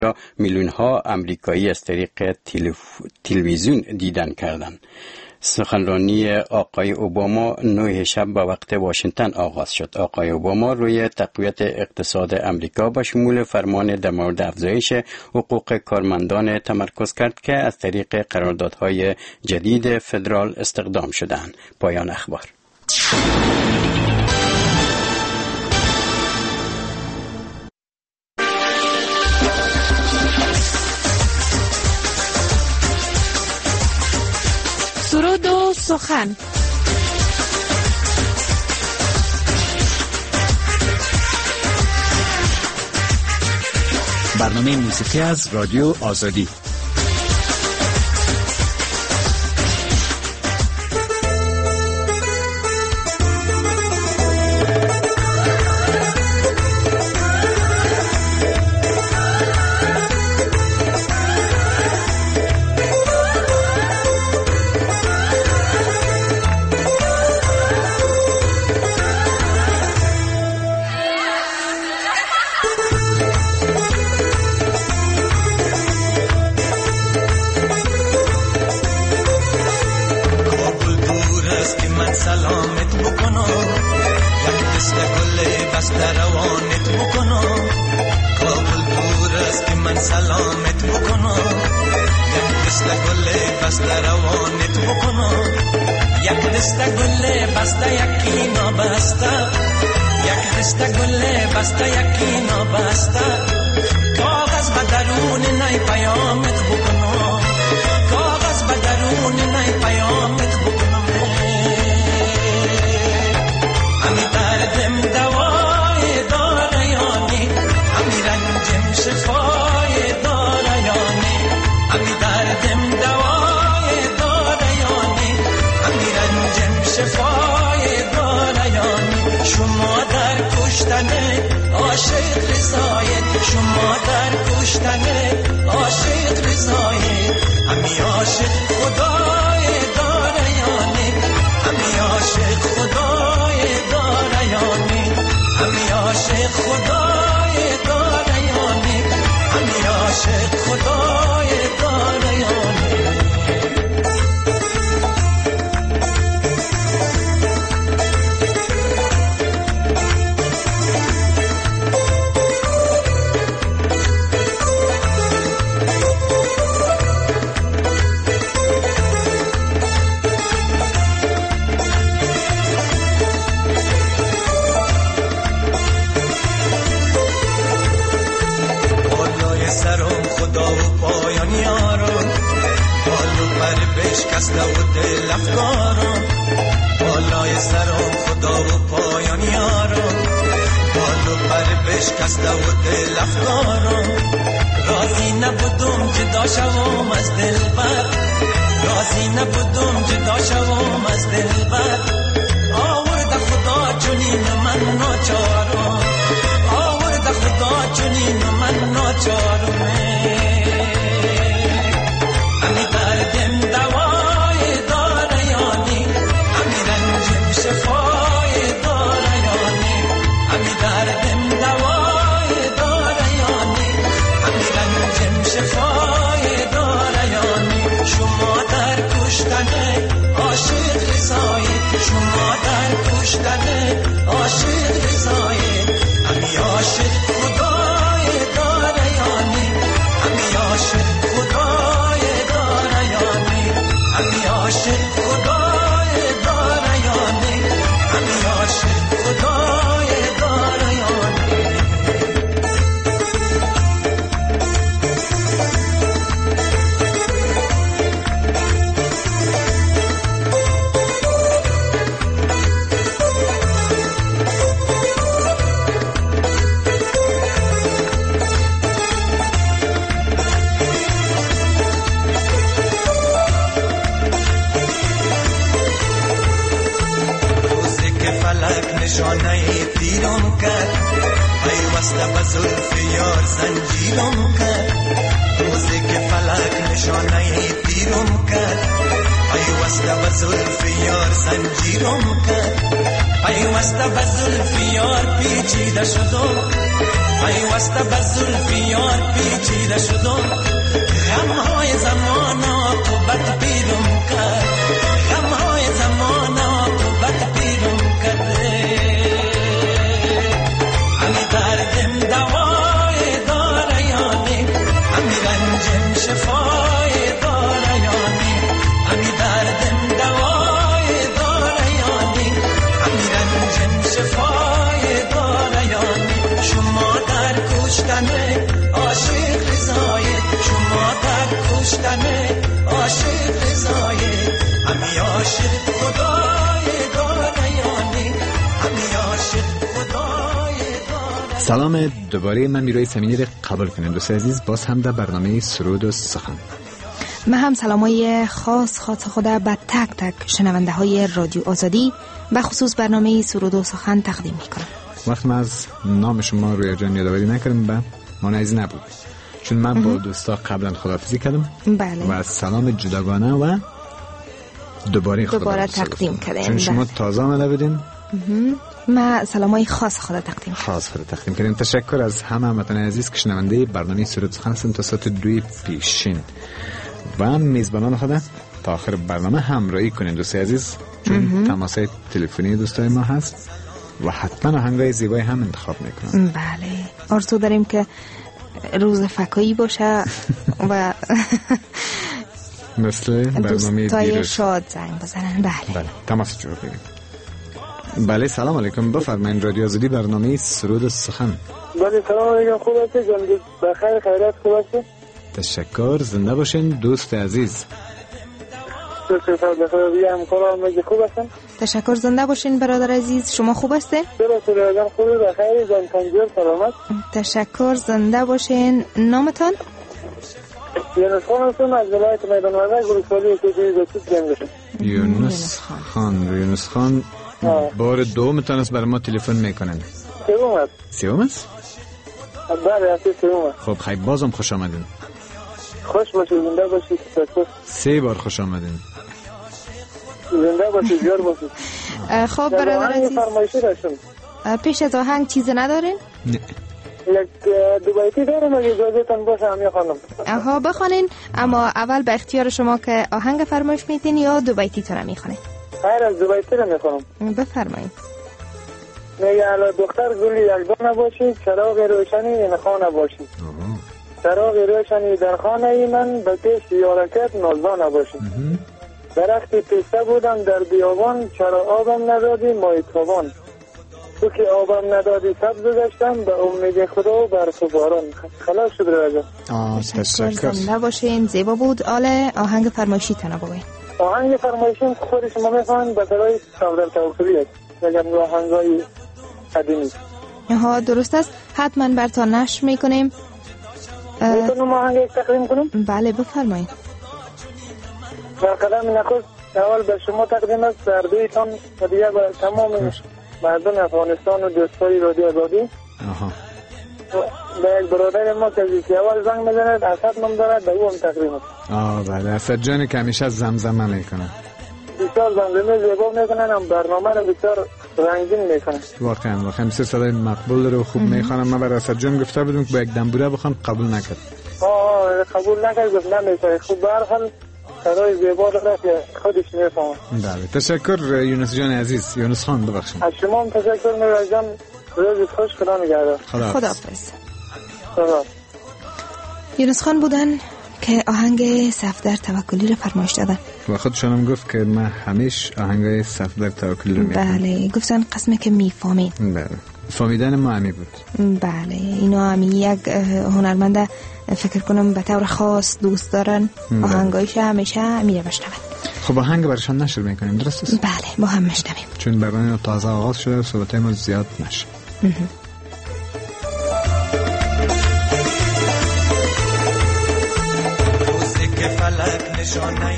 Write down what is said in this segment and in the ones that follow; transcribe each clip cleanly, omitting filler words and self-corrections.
را میلیون ها آمریکایی از طریق تلویزیون دیدن کردند. سخنرانی آقای اوباما 9 شب به وقت واشنگتن آغاز شد. آقای اوباما روی تقویت اقتصاد امریکا به شمول فرمان در مورد افزایش حقوق کارمندان تمرکز کرد که از طریق قراردادهای جدید فدرال استخدام شدند. پایان اخبار. سرود و سخن. برنامه موسیقی از رادیو آزادی. سلامت بکنم یک دست گل بسته روانت بکنم کابل دور است که من سلامت بکنم یک دست گل بسته روانت بکنم یک دست گل بسته یکی نابسته یک دست گل بسته یکی نابسته کاغذ به درون نی پیامت بکنم کاغذ به درون نی پیامت بکنم همی دردم دوای داره یانی همی رنجم شفای داره یانی همی دردم دوای داره یانی همی رنجم شفای داره یانی شما در کشتن عاشق رضایت شما در کشتن عاشق رضایت همی عاشق خدای داره یانی همی عاشق خدای همی عاشق خدای دارایانی همی عاشق خدای دارایانی بشکسته و دل افکارم بالای سرم خدا و پایان یارم بالو پر بشکسته و دل افکارم راضی نبودم جدا شوم از دلبر راضی نبودم جدا شوم از دلبر آورد خدا جنین من ناچارم آورد خدا جنین من ناچارم همی دردم دوای داره یانی همی رنجم شفای داره یانی همی دردم دوای داره یانی همی رنجم شفای داره یانی شما در کشتن عاشق رضایت شما در کشتن عاشق رضایت همی عاشق خدای داره یانی همی عاشق خدای همی عاشق خدای دارایانی همی عاشق خدای دارایانی نشانه تیرم کرد پیوسته به زلف یار زنجیرم کرد روزی که فلک نشانه تیرم کرد پیوسته به زلف یار زنجیرم کرد پیوسته به زلف یار پیچیده شدم پیوسته به زلف یار پیچیده شدم، غمهای زمان عاقبت پیرم کرد، غمهای زمان عاقبت پیرم کرد. همی دردم دوای داره یانی، همی رنجم شفای داره یانی، همی دردم دوای داره یانی، همی رنجم شفای داره یانی. شما در کشتن عاشق رضای، شما در کشتن عاشق رضای، همی عاشق خدای داره یانی، همی عاشق خدای داره. سلام دوباره، من میرای سمینی رو قبول کنیم دوست عزیز، باز هم در برنامه سرود و سخن. من هم سلامای خاص خود به تک تک شنونده های رادیو آزادی و خصوص برنامه سرود و سخن تقدیم میکنم. وقت ما از نام شما روی جان یادآوری نکردم به مانعی نبود، چون من با دوستا قبلا خداحافظی کردم. بله. و سلام جداگانه و دوباره تقدیم کردیم، چون شما تازه آمده بودین. ما سلامای خاص خود تقدیم کردیم. تشکر از همه هموطنان عزیز که شنونده برنامه سرود سخن هستند تا ساعت 2 پیشین و میزبانان خود تا آخر برنامه همراهی کنین دوست عزیز، چون تماسای تلفنی دوستای ما هست و حتما آهنگای زیبای هم انتخاب میکنن. بله، آرزو داریم که روز فکایی باشه و مثل برنامه دوستای شاد زنگ بزنن. بله تماس جور بگیم. بله سلام علیکم، بفرمایید رادیو آزادی برنامه سرود سخن. بله سلام علیکم، خوب هستی جان؟ بخیر، خیرات، خوب هستی؟ تشکر، زنده باشین دوست عزیز. خوب هستن؟ تشکر، زنده باشین برادر عزیز. شما خوب هستین؟ بله خوب، بخیر، جان تنجور سلامت. تشکر، زنده باشین. نامتان؟ یونس خان هستم از ولایت میدان وردک، ولسوالی کوچه زاچوب گنجشم. یونس خان بار دومتان است برای ما تلفن میکنن. سوم است؟ بله سوم است. خب خیلی بازم خوش آمدین. خوش باشید، زنده باشید. 3 بار خوش آمدین. زنده باشید، بیار باشید. خب برادر عزیز، فرمایشی داشتم. پیش از آهنگ چیزی ندارین؟ نه. یک دو بیتی دارم، اگه اجازهتون باشه هم میخوانم. آها بخوانین، اما اول به اختیار شما که آهنگ فرمایش میدین یا دو بیتی تو رو میخوانین؟ خیر، از دو بیتی رو میخوانم. بفرمایید. میگه علا دختر گلی یلدا نباشید، چراغ روشنی این خانه باشید. چراغ روشنی در خانه ای من، به پیش یارکت نازدان نباشید. درختی پیسته بودم در بیابان، چرا آبم ندادی مای تابان. تو که آبم ندادی سبز گشتم، به امید خدا بر تو باران. خلاص شد رجا. تشکر، زنده باشین. زیبا بود. آله آهنگ فرمایشی تنها بگوین. آهنگ فرمایشی خود شما میخوان به طرای صفدر توکلی است، یکم آهنگای قدیمی. ها درست است، حتما براتون نشر میکنیم. میتونم آهنگ تقدیم کنم؟ بله بفرمایید. در قدم نخست اول به شما تقدیم است، در دویتان و دیگه به تمام مردم افغانستان و دوستای رادیو آزادی. به یک برادر ما که اول زنگ میزند، اسد نام دارد، به او هم تقدیم است. بله، اسد جانی که همیشه زمزمه میکنه، بسیار زمزمه زیبا میکنن، هم برنامه رو بسیار رنگین میکنن. واقعا بسیار صدای مقبول رو خوب میخوانم. من برای اسد جان گفته بودم که با یک دنبوره بخوان، قبول نکرد. قبول نکرد، گفت نمیشه. خوب برخل صدای زیبا داره که خودش میفهمه. بله تشکر یونس جان عزیز. یونس خان ببخشید. از شما هم تشکر میرا جان. روز خوش، خدا نگهدار. خداحافظ. یونس خان بودن که آهنگ صفدر توکلی رو فرمایش دادن و خودشون هم گفت که من همیشه آهنگای صفدر توکلی رو میخوام. بله گفتن قسمه که میفهمید. بله فهمیدن ما همی بود. بله اینا همی یک هنرمنده فکر کنم به طور خاص دوست دارن آهنگایش همیشه میره بشنون. خب آهنگ برشان نشر میکنیم، درست است؟ بله با هم میشنویم، چون برنامه تازه آغاز شده، صحبت ما زیاد نشه. روزی که فلک نشانه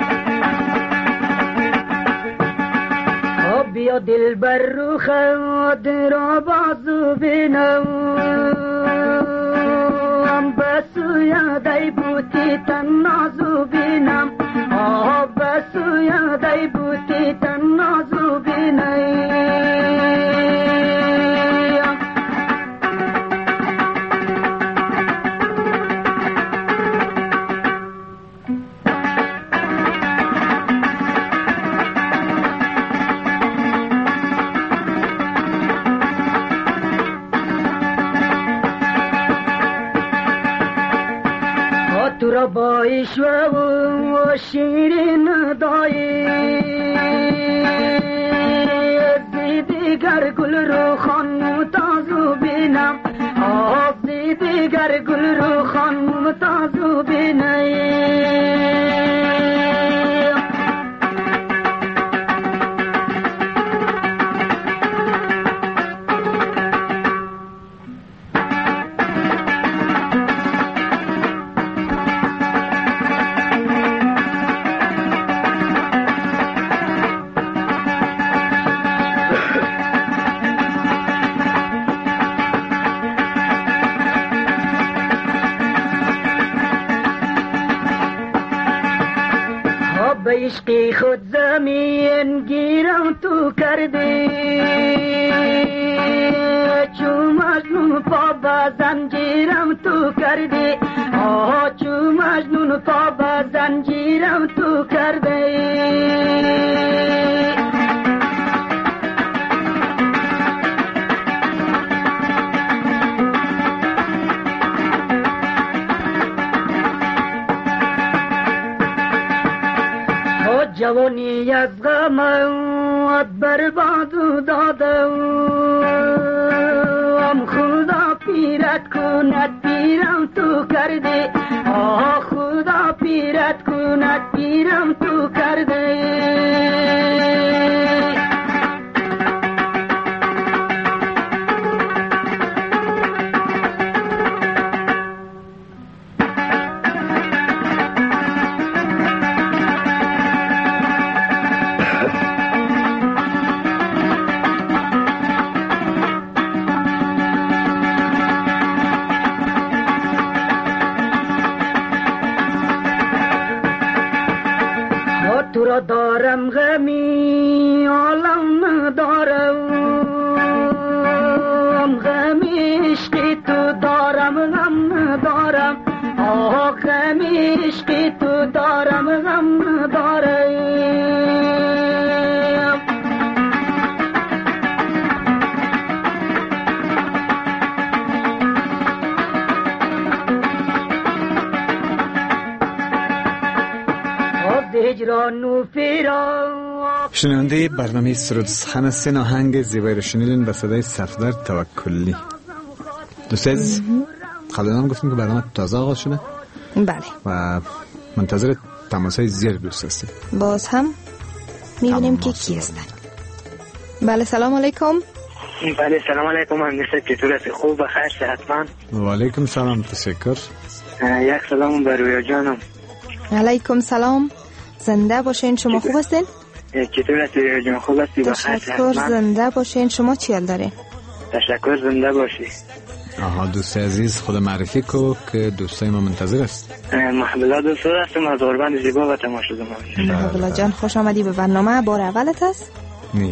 دل بر رو باد را بازو بینم بسو یادی بوتی تن نازو بینم بسو یادی بوتی تن نازو بینم تو را بایش و شیرین دایی دیگر گل رو خان متازو بینم دیگر گل رو خان متازو بینم به عشق خود زمین گیرم تو کردی چون مجنون پا به زنجیرم تو کردی چون مجنون پا به زنجیرم تو کردی جوانی از غمت برباد دادم خدا پیرت کند پیرم تو کردی خدا پیرت کند پیرم تو کردی تو را دارم غمی عالم دارم غمی عشقی تو دارم غم دارم غمی عشقی تو دارم غم دارم شنونده برنامه سرود سخن سه آهنگ زیبایی رو شنیدین به صدای صفدر توکلی. دوست عزیز قبلا هم گفتیم که برنامه تازه آغاز شده. بله. و منتظر تماس‌های زیاد دوست هستیم. باز هم می‌بینیم که کی هستن. بله سلام علیکم. بله سلام علیکم. مهندس چطور هستی؟ خوب بخیر صحتمند؟ و علیکم سلام تشکر. یک سلام بر رویا جانم. علیکم سلام. زنده باشین. شما خوب هستین؟ چطور هستی رویا جان؟ خوب هستی؟ بخیر تشکر. زنده باشین. شما چی حال دارین؟ تشکر. زنده باشی. آها دوست عزیز خود معرفی کو که دوستای ما منتظر است. محبولا دوست هستم از اوربند زیبا و تماشا زمان. محبولا جان خوش آمدی به برنامه. بار اولت است؟ نه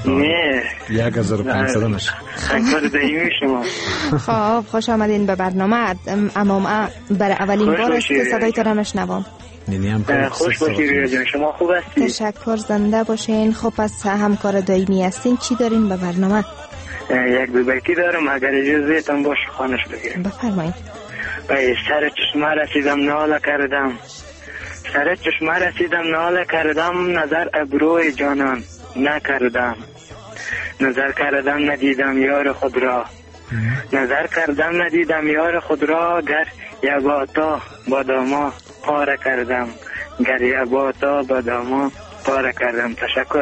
1500 نشه. خیلی دایمی شما. خب خوش آمدین به برنامه. امام بر اولین بار است که صدای تو را میشنوم. خوش باشی رویا جان. شما خوب هستی؟ تشکر. زنده باشین. خب پس همکار دائمی هستین. چی دارین به برنامه؟ یک بیتی دارم اگر اجازهتان باشه خوانش بگیرم. بفرمایید. سر چشمه رسیدم ناله کردم، سر چشمه رسیدم ناله کردم، نظر ابروی جانان نکردم، نظر کردم ندیدم یار خود را، نظر کردم ندیدم یار خود را، گر یباتا باداما پاره کردم، گر یباتا باداما پاره کردم. تشکر.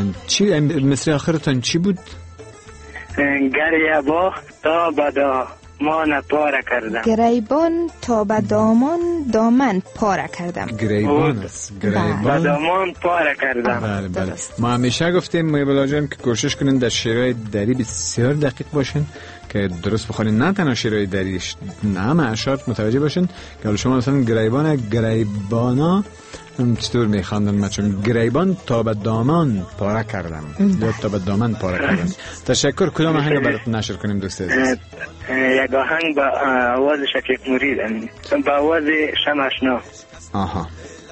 چی مصر آخرتان چی بود؟ گر یبا تا بدا مان پاره کردم. گریبان تا به دامن پاره کردم. گریبان است. به دامان پاره کردم. بله بله. ما همیشه گفتیم میبلا جان که کوشش کنین در شعرهای دری بسیار دقیق باشین که درست بخونین، نه تنها شعرهای دریش، نه همه اشعار متوجه باشین که حالا شما مثلا گریبانا چطور میخواندن؟ من چون گریبان تا به دامان پاره کردم یا تا به دامن پاره کردم. تشکر. کدام آهنگ برات نشر کنیم دوست عزیز؟ یک آهنگ با آواز شفیق مرید، با آواز شمع‌آشنا. آها.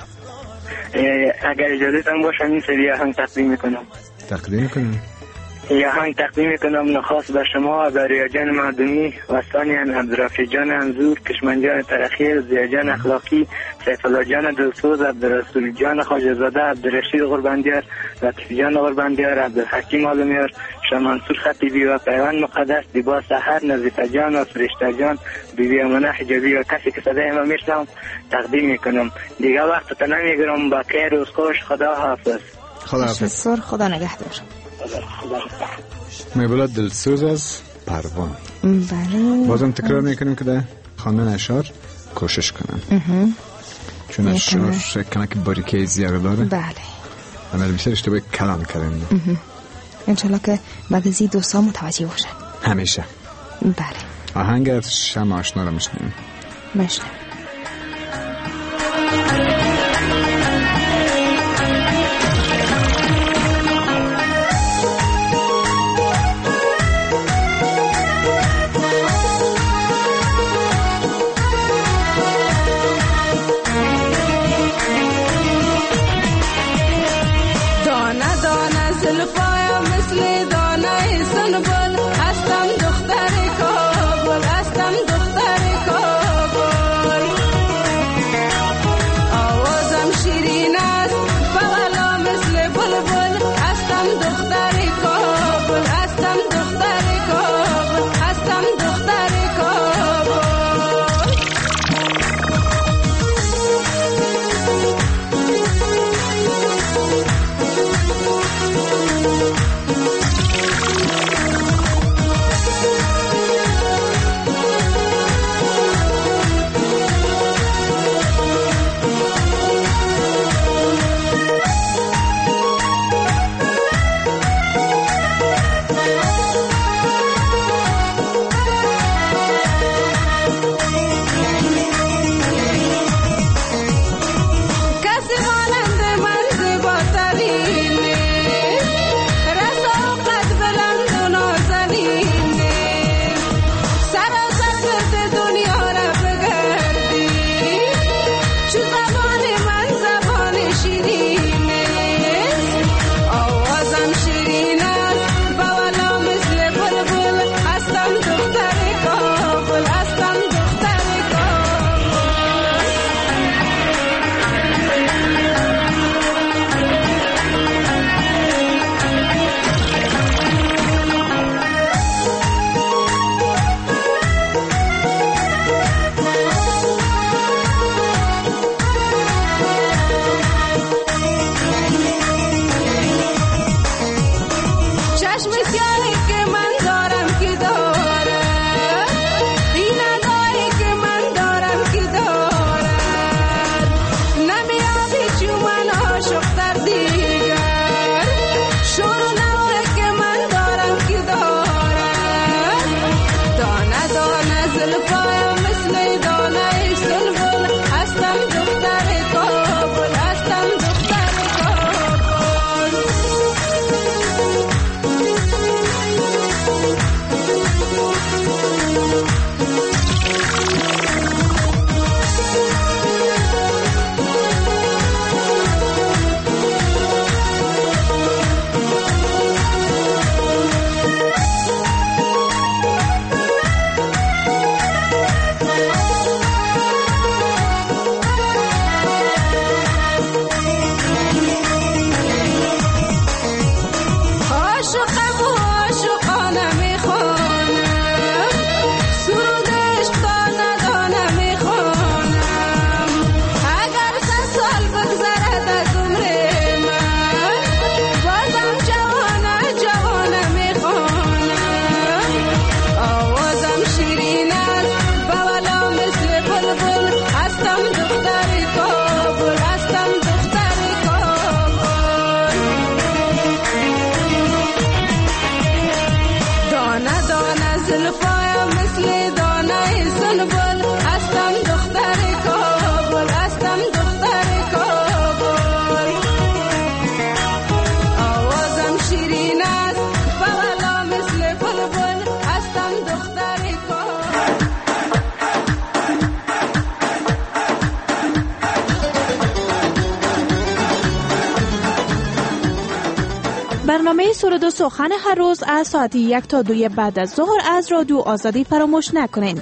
اگر اجازه هم باشه این سری آهنگ تقدیم میکنم. تقدیم کنیم. یه آهنگ تقدیم میکنم نخواست به شما، به ریا جان معدومی و ثانیاً عبدالرفیع جان انظور، کشمن جان ترخیر، زیا جان اخلاقی، سیف الله جان دلسوز، عبدالرسول جان خواجه‌زاده، عبدالرشید قرباندیار، لطیف جان قرباندیار، عبدالحکیم عالمیار، شاه منصور خطیبی و پیوند مقدس، دیبا سحر، نظیفه جان و فرشته جان، بیبی امانه حجابی و کسی که صدای ما میشنم تقدیم میکنم. دیگه وقت تا نمیگیرم. با خیر روز خوش. خدا حافظ. خدا حافظ. خدا نگهدار. میبلا دلسوز از پروان. بله. بازم تکرار میکنیم که در خواندن اشعار کوشش کنم چون اشعار کمک باریکی زیاده داره. بله. عمل بیشتر اشتباه کلام کردیم. انشالله که بعد از این دوستا متوجه باشن همیشه. بله. آهنگ از شمع‌آشنا رو میشنیم. برنامه سرود و سخن هر روز از ساعت 1 تا 2 بعد از ظهر از رادیو آزادی فراموش نکنین.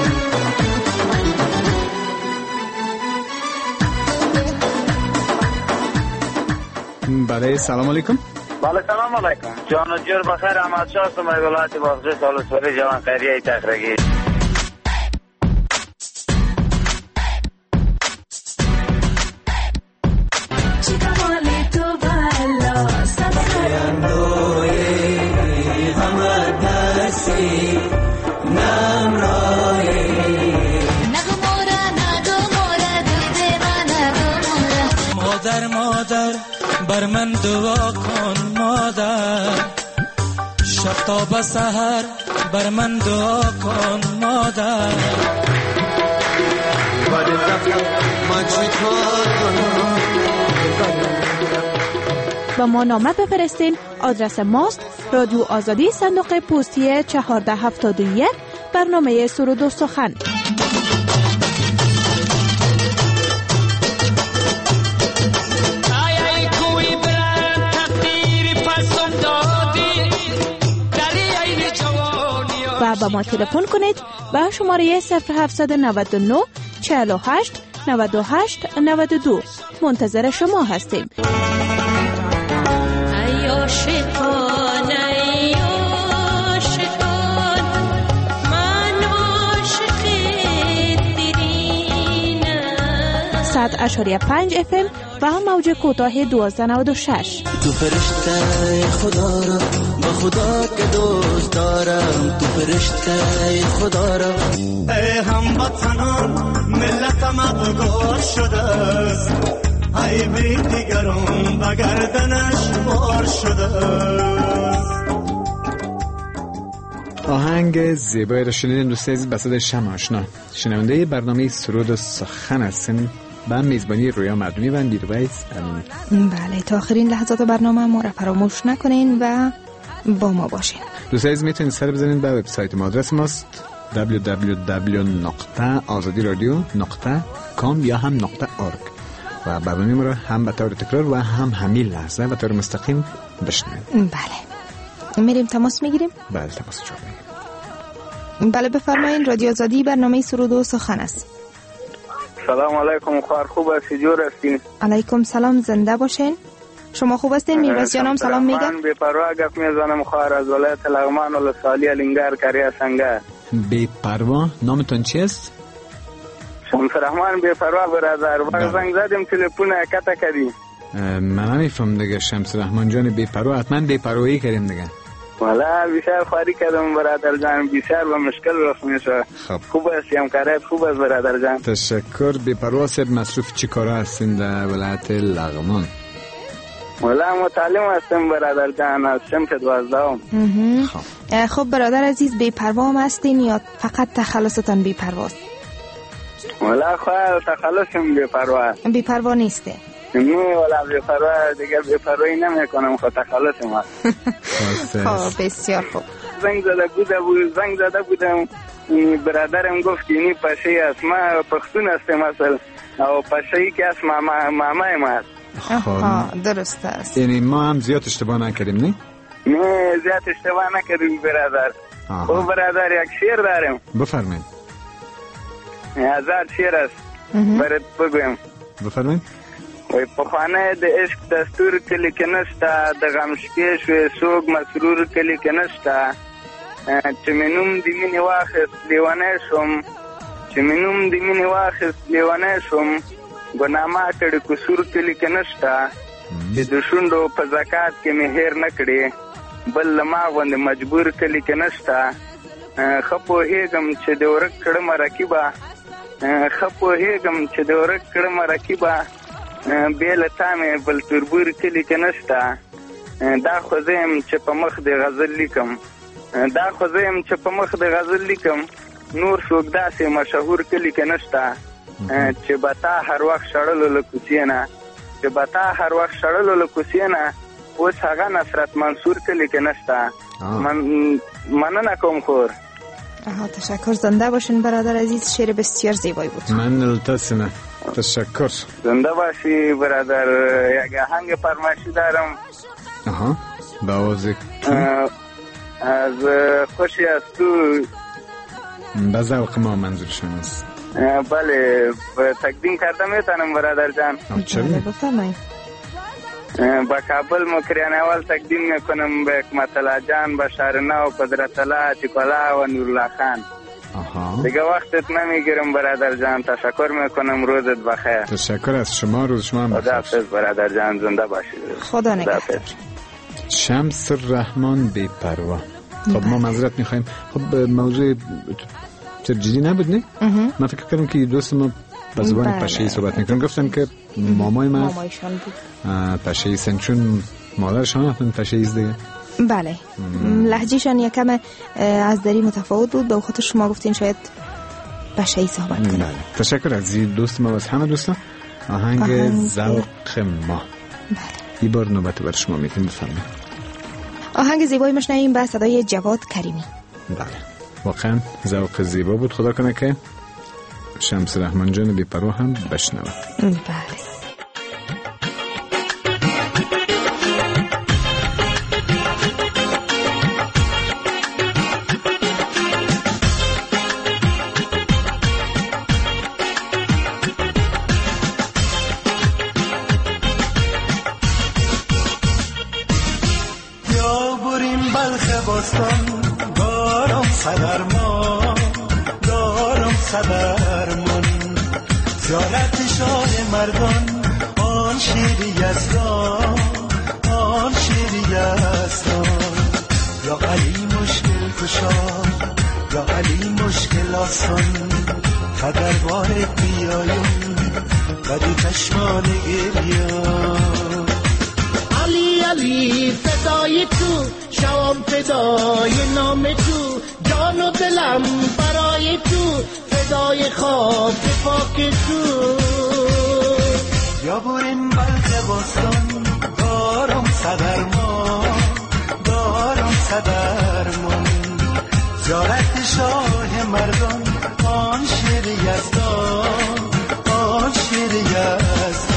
بله سلام علیکم. بله سلام علیکم. جان و جور بخیر. احمد شاه هستم از ولایت باغچه سالسوری جوان خیریه تخرگی. مادر بر من دعا کن مادر، شب تا به سحر بر من دعا کن مادر. با ما نامه بفرستین. آدرس ماست رادیو آزادی، صندوق پستی 1471، برنامه سرود و سخن. و با ما تلفن کنید به شماره 0799 48 98 92. منتظر شما هستیم. ساعت 8.5 FM و موج کوتاه 1296. تو فرشته خدا را با خدا که دوست دارم، تو فرشته خدا را. ای هموطنان ملت مدگار شده است، ای بی دیگران به گردنش بار شده است. آهنگ زیبایی را شنیدین دوستان عزیز، بساط شمع آشنا. شنونده برنامه سرود و سخن هستین با میزبانی رویا مردمی و نیرویز امینی. بله، تا آخرین لحظات برنامه ما را فراموش نکنین و با ما باشین. دوستان عزیز میتونید سر بزنید به وبسایت ما. آدرس ماست www.azadiradio.com یا هم .org و برنامه ما را هم به طور تکرار و هم همین لحظه به طور مستقیم بشنوید. بله، میریم تماس میگیریم. بله، تماس شما میگیریم. بله بفرمایید. رادیو آزادی، برنامه سرود و سخن است. سلام علیکم. خواهر خوب هستی؟ جور هستین؟ علیکم سلام، زنده باشین. شما خوب هستین؟ میرواز جانم سلام میگن. من بی‌پروا گپ میزنم. خواهر از ولایت لغمان و سالی الینگار کریا سنگه. بی‌پروا نامتون چیست؟ شمس رحمان بی‌پروا برادر. باز زنگ زدیم تلفن کتا کردی. من نمیفهم دیگه. شمس رحمان جان بی‌پروا حتما بی‌پروایی کردیم دیگه. والا بسیار خواری کردم برادر جان، بسیار با مشکل رفت میشه. خوب هستی؟ همکاریت خوب است برادر جان. تشکر. بی‌پروا صاحب مصروف چی کارا هستین در ولایت لغمان؟ والا متعلم هستم برادر جان، از شمس 12. خب برادر عزیز، بی‌پروا هم هستین یا فقط تخلصتان بی‌پرواست؟ والا خواهر تخلصم بی‌پروا. بی‌پروا نیسته؟ نه والا بی‌پروا دیگه بی‌پروایی نمیکنم، خود تخلصم هست. خب بسیار خوب. زنگ زده بودم برادرم گفت اینی پشهی است. ما پختون هستم اصل و پشهی که است مامای ما است. درست است. یعنی ما هم زیاد اشتباه نکردیم نه؟ نه زیاد اشتباه نکردیم برادر. او برادر یک شعر دارم. بفرمایید. 1000 شعر است برات بگویم. بفرمایید. وی پخوانه د عشق دستور کلی که نشتا، د غمشکیش و سوگ مسرور کلی که نشتا. چې منوم دی مینی واخست لیوانه شم، چې منوم دی مینی واخست لیوانه شم. گناما کړي قصور کلی کې نشتا، چې د شوندو په زکات کې مې هیر نکړي. بل لما غوندې مجبور کلی کې نشتا. خپو هیګم چې د ورک کړم رکیبا، خپو هیګم چې د ورک کړم رکیبا. بیل تامه بل تربور کلی که نشتا. دا خوزیم چې په مخ د غزل لیکم، دا خوزیم چې په مخ د غزل لیکم. نور څوک داسې مشهور کلی که نشتا، چې بتا هر وخت شړلو له کوڅې نه، چې بتا هر وخت شړلو له کوڅې نه. اوس هغه نصرت منصور کلی که نشتا. مننه کوم خور. تشکر. زنده باشین برادر عزیز، شعر بسیار زیبایی بود. من التسمه. تشکر. زنده باشی برادر. یک آهنگ فرمایشی دارم. به آواز از خوشی از تو به ذوق ما منظورشون است. بله تقدیم کردم میتونم برادر جان؟ چرا؟ بفرمایید. با کابل مکریان اول تقدیم میکنم به حکمت الله جان، بشار نو، قدرت الله، عتیق‌الله و نورالله خان. دیگه وقتت نمیگیرم برادر جان، تشکر میکنم، روزت بخیر. تشکر از شما، روز شما هم خدا حافظ برادر جان، زنده باشید. خدا نگهدار. شمس الرحمن بی‌پروا. خب ما معذرت میخوایم. خب موضوع جدی نبود نه؟ من فکر کردم که دوست ما به زبان پشه‌ای صحبت میکنم. گفتن که مامایشان بود پشه‌ای سن، چون مادرشان هم پشه‌ای است دیگه. بله لهجهشان یکم از دری متفاوت بود، به خاطر شما گفتین شاید پشه‌ای صحبت کنیم. بله تشکر از این دوست ما و از همه دوستان. آهنگ ذوق ما. بله این بار نوبت بر شما میتونید بفرمایید. آهنگ زیبایی مشنویم به صدای جواد کریمی. بله واقعا ذوق زیبا بود. خدا کنه که شمس رحمان جان بی‌پروا هم بشنوه. بله زیارت شاه مردان، آن شیر یزدان، آن شیر یزدان. یا علی مشکل کشا، یا علی مشکل آسان، قدر وارد بیایم قدی چشمان گریان. علی علی فدای تو، شوام فدای نام تو، جان و دلم برای تو، فدای خاک پاک تو. یا بریم بلکه باستان، دارم صدرمان، دارم صدرمان. زیارت شاه مردان، آن شیر یزدان، آن شیر یزدان.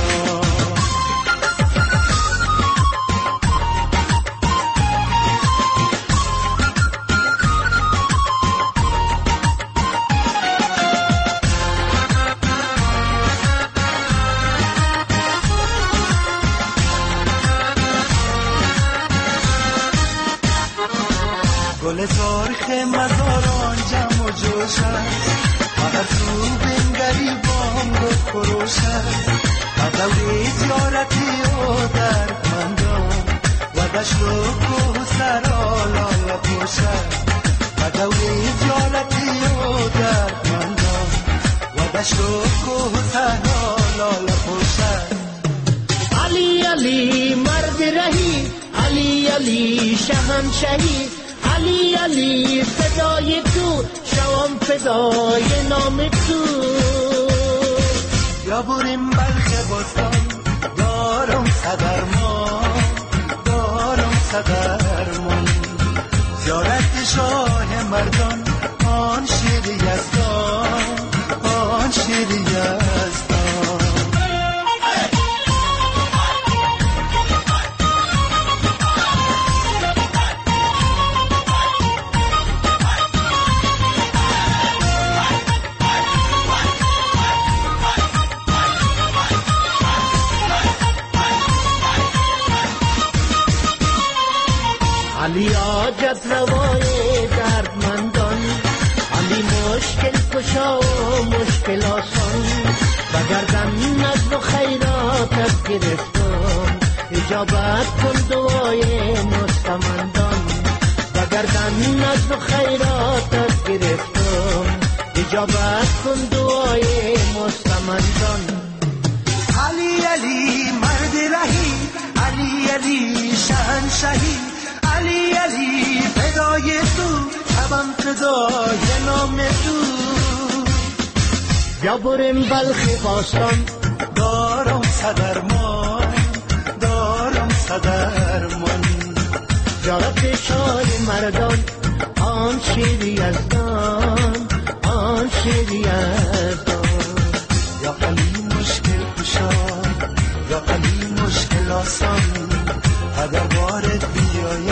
گل زارخ مزاران جمع و جوش است، فقط تو بنگری بانگ و خروش است. و دوری زیارتی و دردمندان، و دشت و کوه سرا لالا پوش است. و دوری زیارتی و دردمندان، و دشت و کوه سرا لالا پوش است. علی علی مرد رهی، علی علی شهنشهی، علی علی فدای تو، شوام فدای نام تو. یا بریم بلخ باستان، دارم صدرمان، دارم صدرمان. زیارت شاه مردان، آن شیر یزدان، آن شیر یزدان. علی آجت روای دردمندان، علی مشکل کشا و مشکل آسان. و گردن نظر و خیراتت گرفتم، اجابت کن دعای مستمندان. و گردن نظر و خیراتت گرفتم، اجابت کن دعای مستمندان. علی علی مرد رهی، علی علی شهنشهی، علی علی فدای تو، شبم فدای نام تو. یا بریم بلخ باستان، دارم صدرمان، دارم صدرمان. زیارت شاه مردان، آن شیر یزدان، آن شیر یزدان. یا علی مشکل کشا، یا علی مشکل آسان، قدر وارد بیای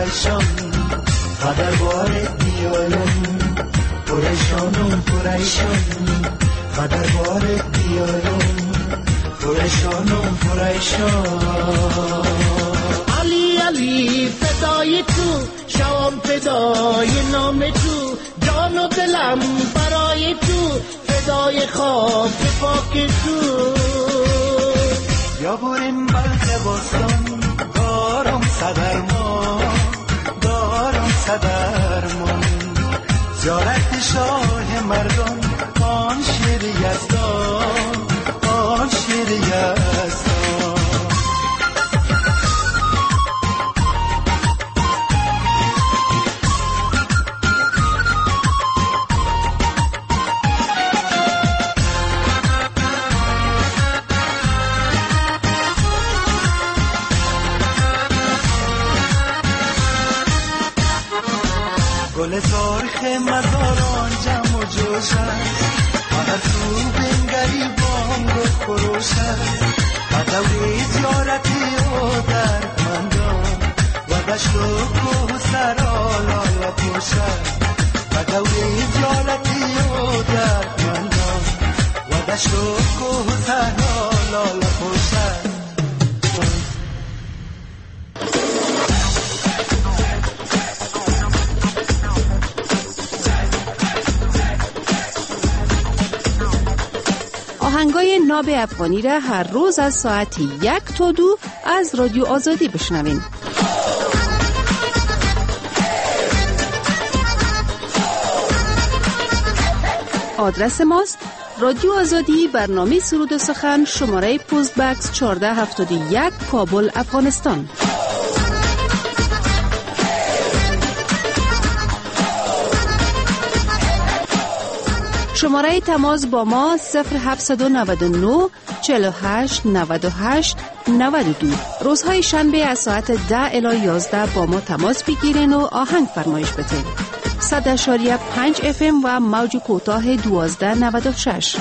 پریشان قدر بارت بیارم پریشانم پریشان قدر بارت بیارم پریشانم پریشان علی علی فدای تو شام فدای نام تو جان و دلم برای تو فدای خواب پاک تو یا بریم بلد باستان دارم صدرمان زیارت شاه مردان آن شیر یزدان آن شیر یزدان گل سرخ مزاران جمع و جوش است فقط تو بنگری بانگ و خروش است و دوری زیارتی و دردمندان و دشت و کوه سرا لالا پوش است و دوری زیارتی و دردمندان و دشت و کوه سرا لالا پوش است آهنگای ناب افغانی را هر روز از ساعت 1 تا 2 از رادیو آزادی بشنوین. آدرس ماست رادیو آزادی برنامه سرود و سخن شماره پست بکس 1471 کابل افغانستان. شماره تماس با ما 0799 48 98 92. روزهای شنبه از ساعت 10 الی 11 با ما تماس بگیرین و آهنگ فرمایش بتین. 100.5 FM و موج کوتاه 1296.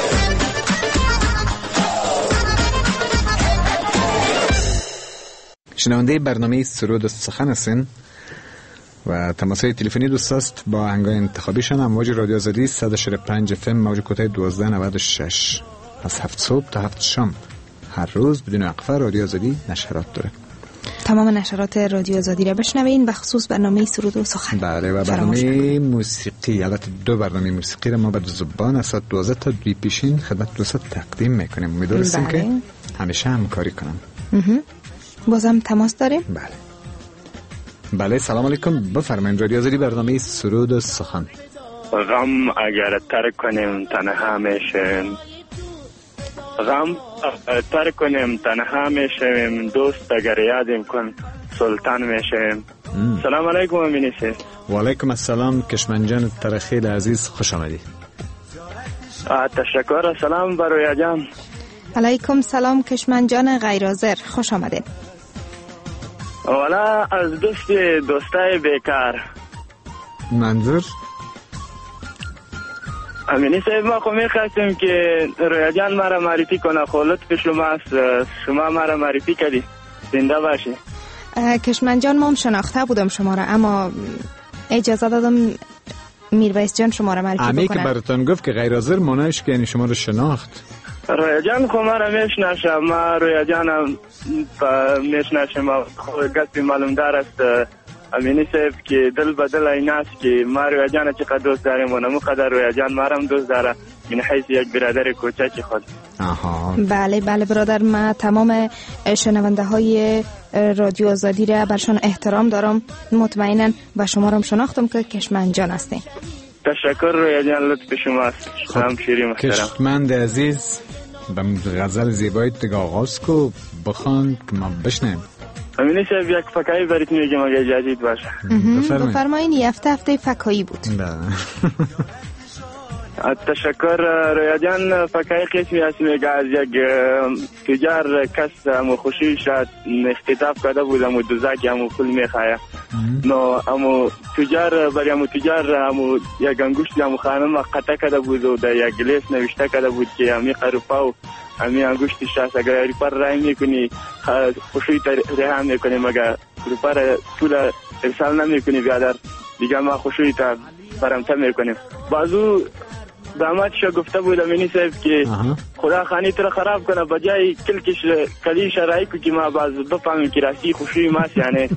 شنونده برنامه سرود و سخن هستین و تماس‌های تلفنی دوست است با آهنگای انتخابیشان امواج رادیو آزادی 100.5 FM موج کوتاه 1296 از 7 صبح تا 7 شام هر روز بدون وقفه رادیو آزادی نشرات داره. تمام نشرات رادیو آزادی را بشنوین، بخصوص برنامه سرود و سخن. بله و برنامه موسیقی، البته 2 برنامه موسیقی را ما به زبان از ساعت 12 تا 2 پیشین خدمت دوستان تقدیم میکنیم. امیدواریم که همیشه همکاری کنم. بازم تماس داریم؟ بله سلام علیکم، بفرمایید. رادیو آزادی برنامه سرود و سخن. غم اگر ترک کنیم تنها میشیم، غم ترک کنیم تنها میشیم، دوست اگر یادیم کن سلطان میشیم. سلام علیکم امینی سی. و علیکم السلام کشمنجان ترخیل عزیز، خوش آمدی. تشکر. سلام برویا جان. علیکم سلام کشمنجان غیرحاضر، خوش آمدید. والا از دوستای بیکار. منظور؟ امینی صاحب ما خو میخواستیم که رویا جان ما را معرفی کنه، خو لطف شما ما را معرفی کردی. زنده باشی. کشمنجان ما هم شناخته بودم شما را، اما اجازه دادم میرویس جان شما را معرفی بکنه. امی که براتون گفت که غیر حاضر مانعش که یعنی شما را شناخت. رویا جان خو ما را میشناسم، ما رویا جان هم میشناسم، گفتی معلوم دار است امینی صاحب که دل بدل ایناست که ما رویا جان چقدر دوست داریم و نمو قدر رویا جان ما را هم دوست داره من حیث یک برادر کوچک خود. بله برادر، ما تمام شنونده های رادیو آزادی را برشان احترام دارم مطمئنا و شما را هم شناختم که کشمنجان هستین. تشکر رویا جان، لطف شماست. همشیری محترم. کشمند عزیز به غزل زیبایت دیگه آغاز کو بخوان که ما بشنیم. امینی صاحب یک فکایی برات میگم اگه اجازه باشه. بفرمایین. هفته فکایی بود. تشکر رویا جان. فکای قسمی هست میگه از یک تجار کس همو خوشی شد اختطاف کرده بود، همو دوزاکی همو پول میخواه نو همو تجار برای همو تجار همو یک انگوشتی همو خانم قطع کرده بود و در یک گلیس نوشته کرده بود که همی قروپا و همی انگوشتی شست اگر ریپر رای میکنی خوشی رها میکنی مگه ریپر طول ارسال نمیکنی بیادر دیگه ما خوشوی تا برمته میکنیم. بازو دامادشا گفته بود امینی صاحب که خدا خانی تو خراب کنه بجای کلی شرعی که ما باز بفهمیم که راستی خوشوی ماست یعنی.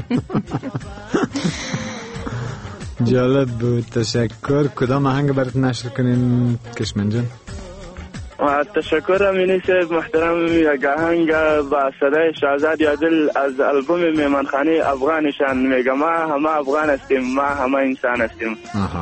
جالب بود. تشکر. کدام آهنگ برات نشر کنین کشمن جان؟ تشکر امینی صاحب محترم. یک آهنگ با صدای شهزاد عادل از البوم میمانخانه افغانشان میگه ما همه افغان هستیم، ما همه انسان هستیم.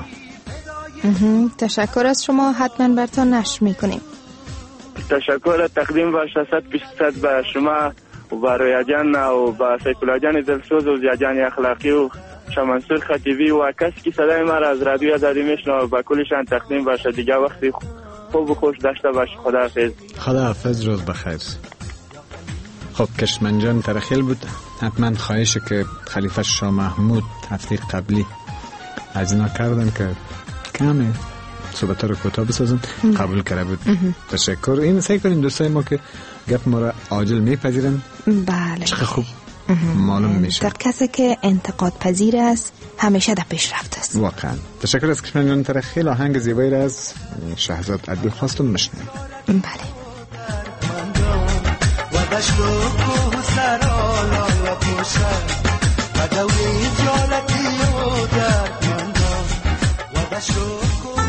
تشکر از شما. حتما براتون نشر میکنیم. تشکر تقدیم با 600% به شما و با رویا جان و با سیفالله جان دلسوز و زیا جان اخلاقی و شمنصور خطیبی و کسی که صدای ما را از رادیو آزادی میشنوه و با کلشان تقدیم باشه. دیگه وقتی خوب و خوش داشته باش. خداحافظ. خداحافظ. روز بخیر. خب کشمن جان ترخیل بود. حتما خواهشه که خلیفه شاه محمود هفته قبلی از اینا کردن که کمه صحبت رو کوتاه بسازن، قبول کرده بود. تشکر. این سعی کنیم دوستای ما که گپ ما را عاجل میپذیرن. بله چقدر خوب معلوم میشه. در کسی که انتقاد پذیر است همیشه در پیشرفت است. واقعا. تشکر از کشمن جان ترخیل. آهنگ زیبایی را از شهزاد عادل خواستم مشنویم. بله. و دشت و کوه سرالا و پوشد و دوری جالتی و دردمندان و دشت و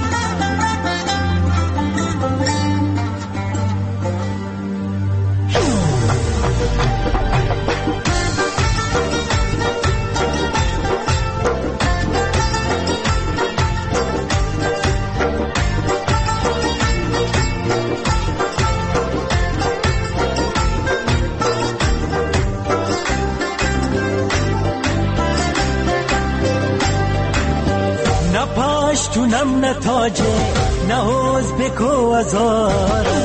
پاشتونم نتاجه نه حوز بکو ازاره،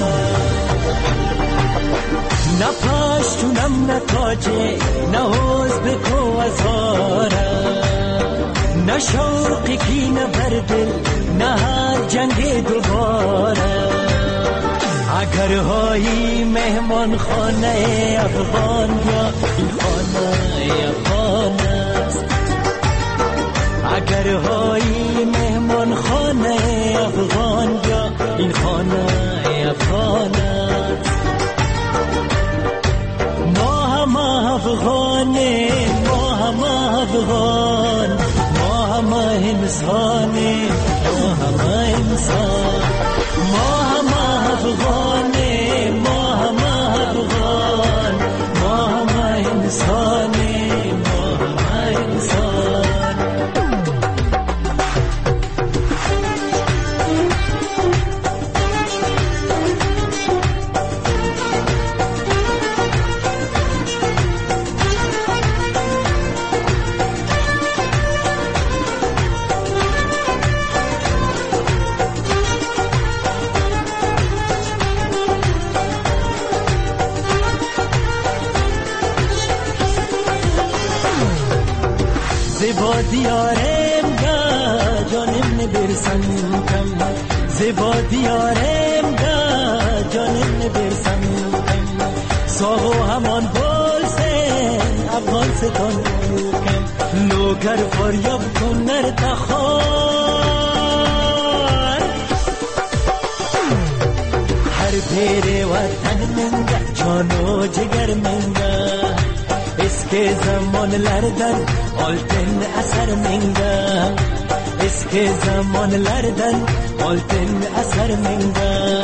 نه پاشتونم نتاجه نه حوز بکو ازاره، نه شوقی کی نه بردل نه هر جنگ دوباره. اگر های مهمان خانه افغان یا این خانه افغان است، اگر های مهمان خانه افغان یا این خانه افغان است. ما هم افغانه، ما هم افغان، ما هم انسانه، ما هم انسان. ما هم افغانه، ما هم افغان، ما هم انسانه، ما هم انسان. زیبا دیارم دا جانم نبرسم کم، زیبا دیارم دا جانم نبرسم کم. ساغو همان بولسن افغان ستان کم، لوگر فریاب کن نرتخار. هر پیر وطن منگه جانو جگر منگه، اسکی زمان لردن آلتن اثر منگه، اسکی زمان لردن آلتن اثر منگه.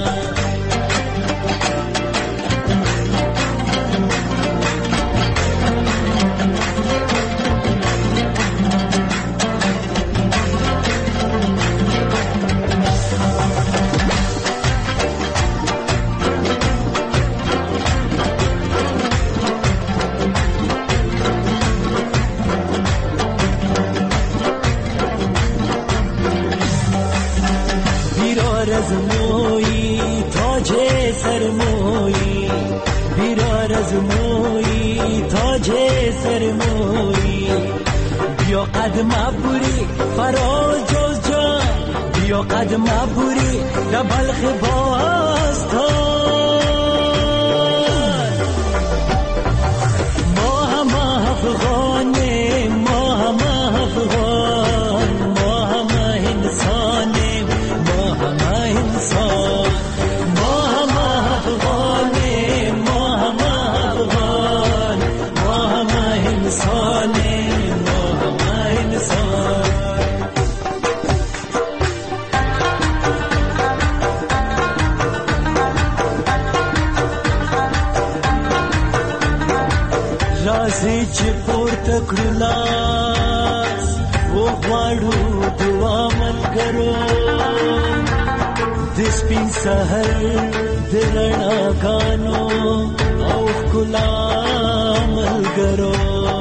از موی تاج سرموی، بیرار از موی تاج سرموی. بیا قدم عبوری فراز جز جان، بیا قدم عبوری در بلخ باستان. ما هم افغانه، ما چې پورته کړو لاس وغواړو دعا ملګرو د سپین سحر د رڼاګانو او ښکلا ملګرو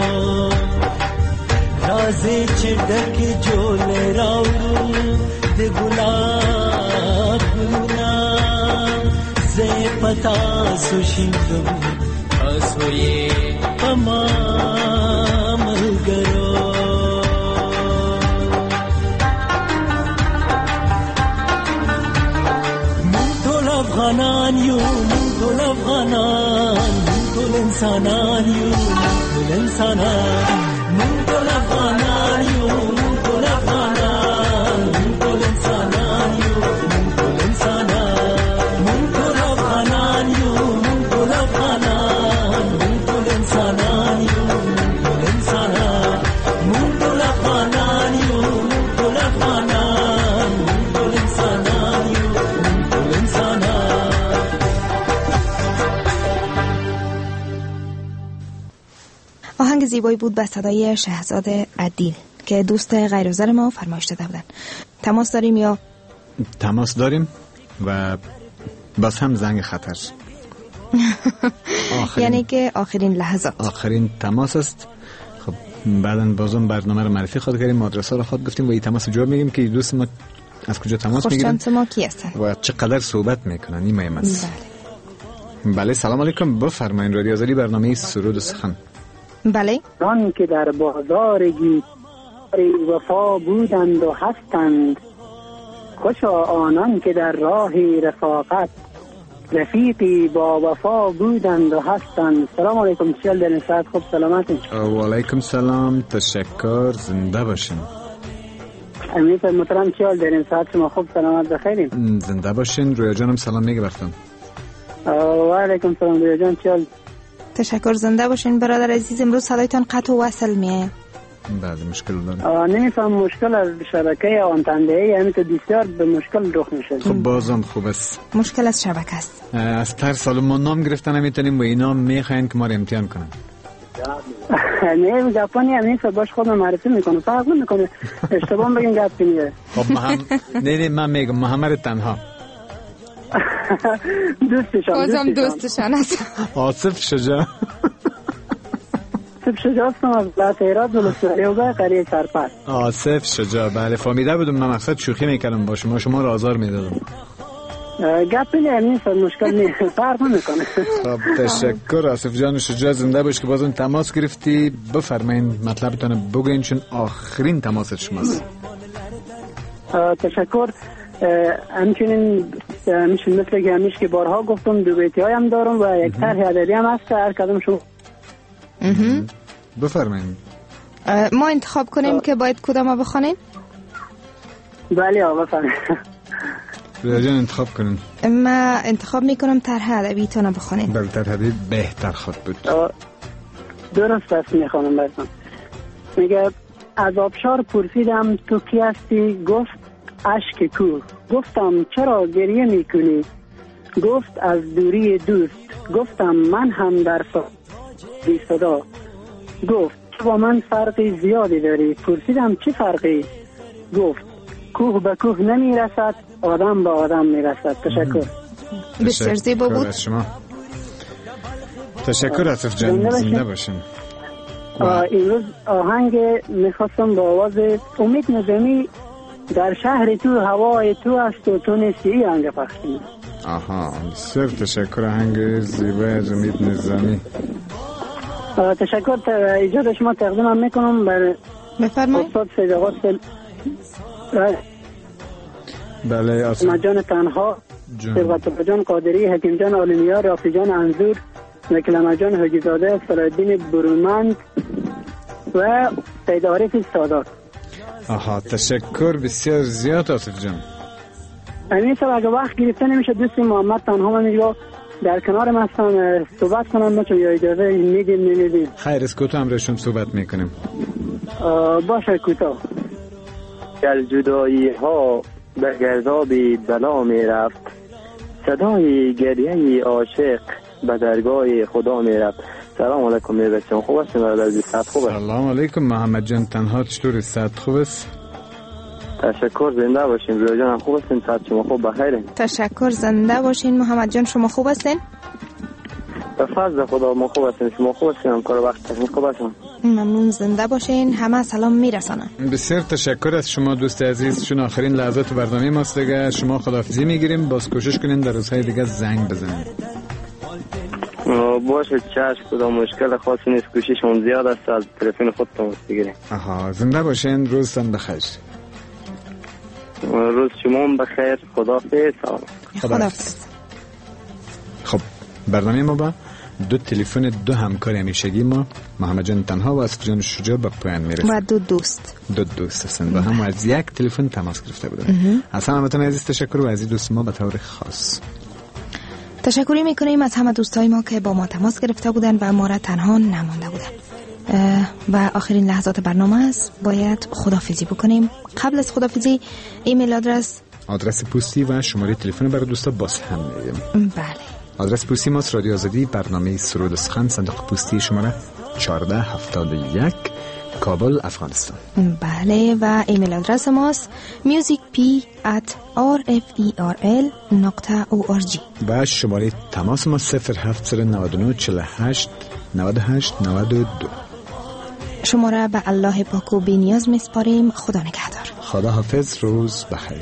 راځئ چې ډکې جولې راوړو د ګلاب ګلونه زه یې په تاسو شیندم تاسو یې په ما ملګرو مونږ ټول افغانان یو مونږ ټول افغانان مونږ ټول انسانان یو مونږ ټول انسانان مونږ ټول افغانان یو مونږ ټول افغانان مونږ ټول انسانان یو مونږ ټول انسانان مونږ ټول افغانان یو مونږ ټول افغانان مونږ ټول انسانان یو مونږ ټول انسانان مونږ ټول افغانان یو مونږ ټول افغانان مونږ ټول انسانان یو مونږ ټول انسانان. آهنگ زیبایی بود به صدای شهزاد عدیل که دوست غیرحاضر ما فرمایش داده بودن. تماس داریم یا؟ تماس داریم و باز هم زنگ خطر. یعنی که آخرین لحظات، آخرین تماس است. خب بعداً بازم برنامه رو معرفی خود کردیم، آدرس‌ها رو خود گفتیم و این تماس جواب میگیم که دوست ما از کجا تماس میگیرن، خوششانس ما کی هستن و چقدر صحبت میکنن. این مهم است. بله سلام علیکم، بفرمایید. رادیو آزادی، برنامه سرود و سخن. بله. آن که در بازار گیتی وفا بودند و هستند، خوشا آنان که در راه رفاقت رفیقی با وفا بودند و هستند. سلام علیکم، چیال در این ساعت خوب سلامتین؟ و علیکم سلام، تشکر، زنده باشین. امیر محترم، چیال در این ساعت شما خوب سلامت بخیرین؟ زنده باشین. رویا جانم سلام میگه براتون. و علیکم سلام رویا جان، چیال؟ تشکر، زنده باشین برادر عزیز. امروز صدایتان قطع و وصل میه. بله مشکل داره. نمیفهم، مشکل از شبکه آنتنده‌ای همین که بسیار به مشکل رخ میشه. خب بازم خوب است. مشکل از شبکه است. از تر سال ما نام گرفتن نمیتونیم و اینا میخواین که ما رو امتحان کنن. نه گپانی همین باش خودم معرفی میکنه، فرق نمیکنه. اشتباه بگین گپ میگه. خب نه من میگم محمد تنها. دوستشان بازم دوستشان است. آصف شجاع. آصف شجاع هستم از بلاتیرات ولسوالیوگاه قریه سرپر. آصف شجاع، بله فهمیده بودم. من مقصد شوخی میکردم با شما رو آزار میدادم. گپ نیست، مشکل نیست، فرق نمیکنه. خب تشکر آصف جان شجاع، زنده باش که بازم تماس گرفتی. بفرمایید مطلبتون بگین چون آخرین تماس شماست. تشکر. همچنین مثل که همیشه که بارها گفتم دو بیتی هایم دارم و یک طرح ادبی هم هست که هر کدوم شما بفرمایید. ما انتخاب کنیم که باید کدام بخونیم؟ بله بفرمایید. جان انتخاب کنین. ما انتخاب میکنم طرح ادبی تون بخونیم. بله طرح ادبی بهتر خود بود. درست است، میخوانم براتون. میگه از آبشار پرسیدم تو کی هستی؟ گفت اشک کوه. گفتم چرا گریه میکنی؟ گفت از دوری دوست. گفتم من هم در بی صدا. گفت تو با من فرقی زیادی داری. پرسیدم چه فرقی؟ گفت کوه به کوه نمی رسد، آدم به آدم می رسد. تشکر. بسیار زیبا بود. تشکر آصف جان، زنده باشین. امروز آهنگ میخواستم با آواز امید نظامی، در شهر تو هوای تو است و تو نیستی، این آهنگ پخش کنید. آها بسیار تشکر. آهنگ زیبای از امید نظامی. تشکر. اجازه شما تقدیمم میکنم بر استاد سید آقا بله آصف جان تنها، ثروت جان قادری، حکیم جان عالمیا، رافی جان انظور، کلمه جان حجیزاده، صلاح‌الدین برومند و سید عارف سادات. آها تشکر بسیار زیاد آصف جان. امین صاحب اگه وقت گرفته نمیشه دوست محمد تنها میگه در کنارم هستم صحبت کنم بچه یا اجازه نمیدیم؟ خیر از کوتاه هم رشتم صحبت میکنیم. باشه کوتاه. در جدایی ها به گردابی بلا می رفت، صدای گریه عاشق به درگاه خدا می رفت. سلام علیکم میرسیم. خوب هستین برادر عزیز؟ صحت خوبه؟ سلام علیکم محمد جان. تنها چطوری؟ صحت خوب است؟ تشکر، زنده باشین. رویا جان خوب هستین؟ صحت شما خوب بخیرین؟ تشکر، زنده باشین. محمد جان شما خوب هستین؟ به فضل خدا ما خوب هستیم. شما خوب هستین؟ همکار وقت خوب هستین؟ ممنون، زنده باشین. همه سلام میرسانم. بسیار تشکر از شما دوست عزیز. چون آخرین لحظات برنامه ماست دیگه، شما خداحافظی میگیریم. باز کوشش کنین در روزهای دیگه زنگ بزنین. باشه چشم، کدام مشکل خاصی نیست. کوششم زیاد است از تلفن خودتون بگیریم. آها، زنده باشین. روزتون بخیر. روز شما بخیر. خداحافظ. خداحافظ. خب برنامه ما با دو تلفن دو همکار همیشگی ما، محمد جان تنها و اسد جان شجاع، به پایان میرسه. و دو دوست هستند با هم از یک تلفن تماس گرفته بودن. از همتون عزیز تشکر و از دوست ما به طور خاص تشکری میکنیم از همه دوستای ما که با ما تماس گرفته بودن و ما را تنها نمانده بودن. و آخرین لحظات برنامه است، باید خداحافظی بکنیم. قبل از خداحافظی ایمیل آدرس پستی و شماره تلفن برای دوستا باز هم میگیم. بله، آدرس پستی ما رادیو آزادی، برنامه سرود سخن، صندوق پستی شماره 1471، کابل، افغانستان. بله، و ایمیل آدرس ماست musicp@rferl.org و شماره تماس ما 0799 48 98 92. شما را به الله پاک و بی‌نیاز میسپاریم. خدا نگهدار. خدا حافظ. روز بخیر.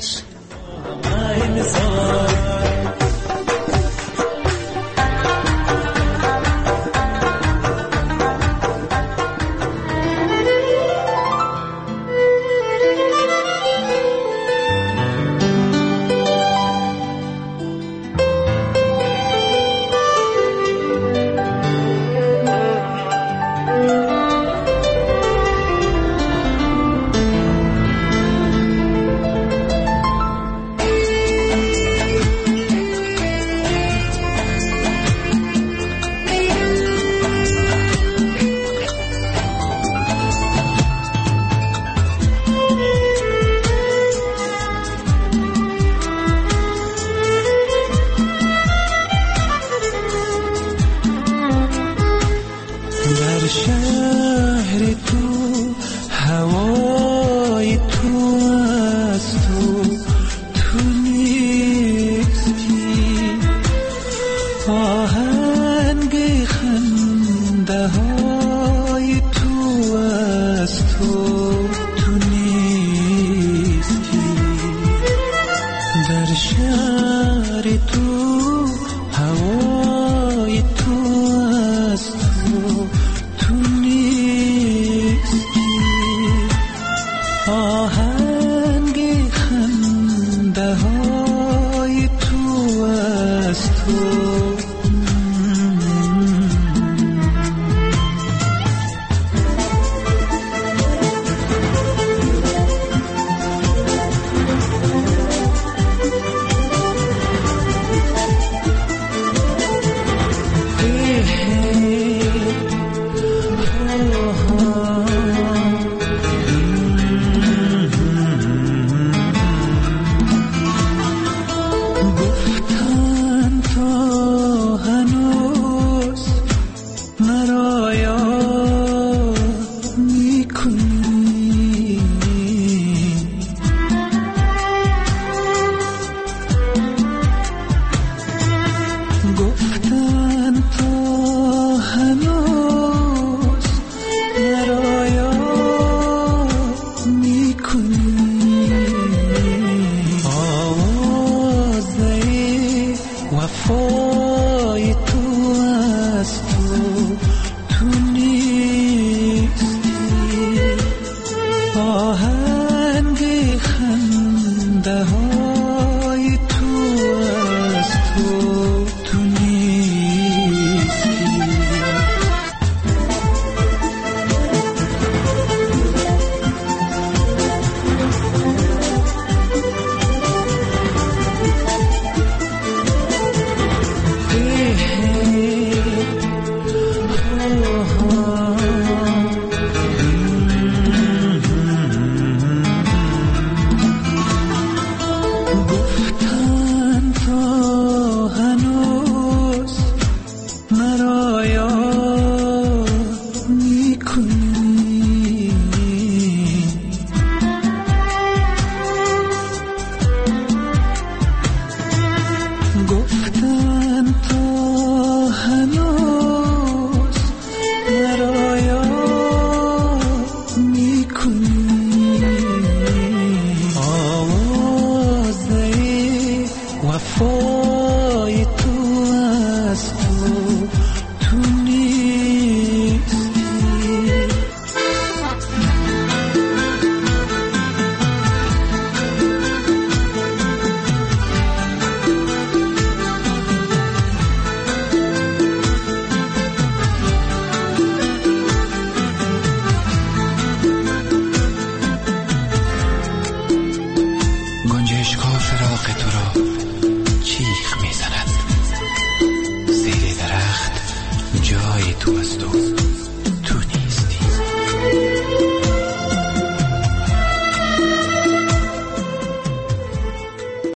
وفای تو از تو نیستی. تو است.